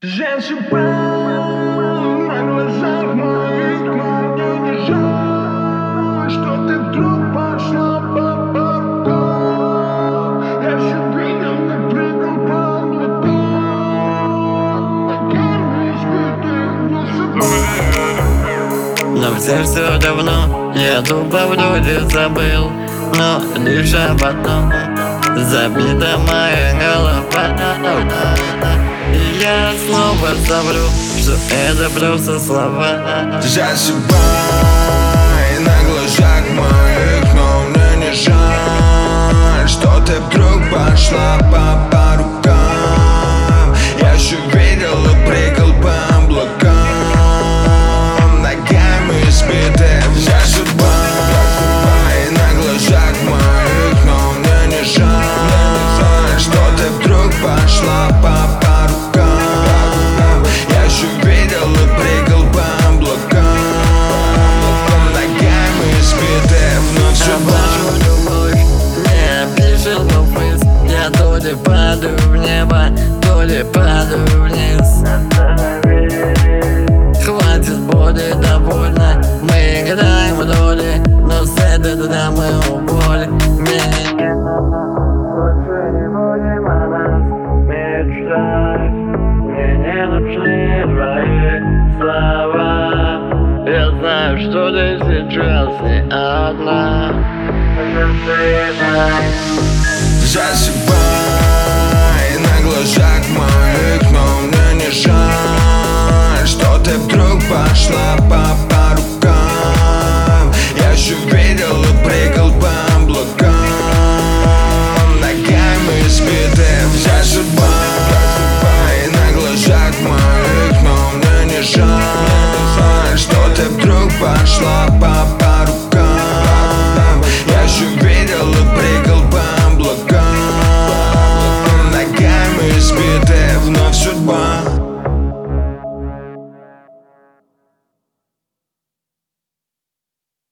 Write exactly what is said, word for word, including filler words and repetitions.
Засыпаю на глазах моих, но мне не жаль, что ты вдруг пошла по бокам. Я все двигал и прыгал по облакам, ногами избитых засыпаю. Но все все давно, я тупо вроде забыл, но лишь об одном забита моя голова. И я снова совру, что это просто слова. Засыпай на глазах моих, но мне не жаль, что ты вдруг пошла по, по рукам. Я все видел и прыгал по облакам, ногами избитым. Засыпай на глазах моих, но мне не жаль, что ты вдруг пошла по, по Я то ли падаю в небо, то ли падаю вниз. Хватит боли, довольно. Мы играем в роли, но с этой драмы уволь меня. Больше не будем о нас мечтать. Мне не нужны твои слова. Я знаю, что ты сейчас не одна. Засыпай на глазах моих, но мне не жаль, что ты вдруг пошла по, по рукам. Я все видел и прыгал по облакам, ногами избитым. Засыпай на глазах моих, но мне не жаль, что ты вдруг пошла по, по рукам. Я все видел